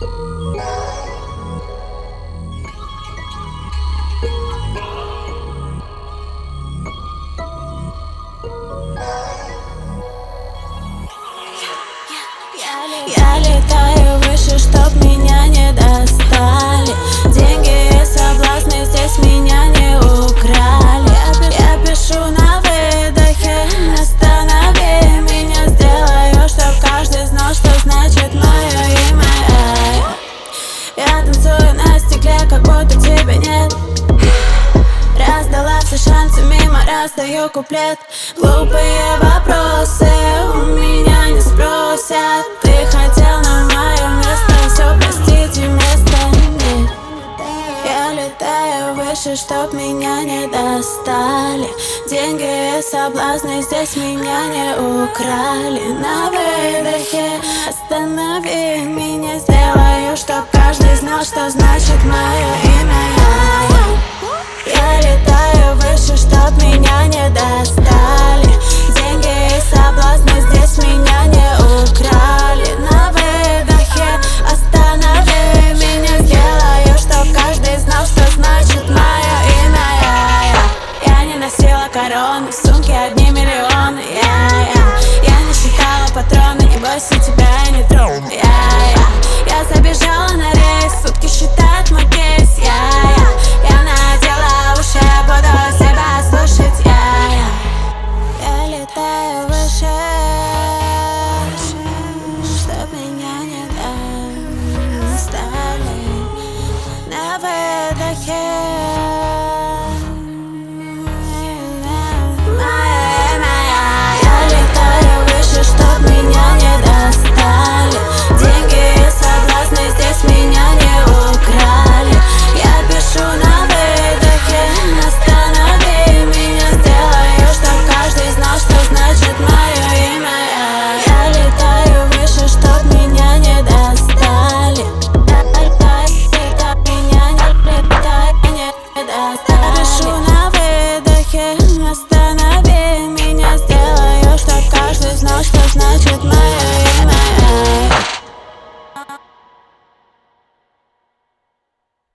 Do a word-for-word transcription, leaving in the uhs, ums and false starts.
Я летаю выше, чтоб меня не достали. Деньги и соблазны здесь меня не украли. Я пишу на выдохе: останови меня, сделаю, чтоб каждый знал, что значит мое имя. Я танцую на стекле, как будто тебя нет. Раздала все шансы, мимо раздаю куплет. Глупые вопросы у меня не спросят. Ты хотел на мое место, все, простите, места нет. Я летаю выше, чтоб меня не достали. Деньги и соблазны здесь меня не украли. На выдохе останови меня, сделаю, чтоб каждый знал, что значит мое имя. Я летаю выше, чтоб меня не достали. Деньги и соблазны здесь меня не украли. На выдохе останови меня, сделаю, чтоб каждый знал, что значит мое имя. Я, я не носила короны, в сумке одни миллионы. Я, я, я не считала патроны, не бойся, тебя я не трону. Я, я, я забежала на рейс, сутки считает мой кейс. Я, я, я надела уши, буду себя слушать. Я, я, я летаю выше, чтоб меня не достали. На выдохе останови меня, сделаю, чтоб каждый знал, что значит моя.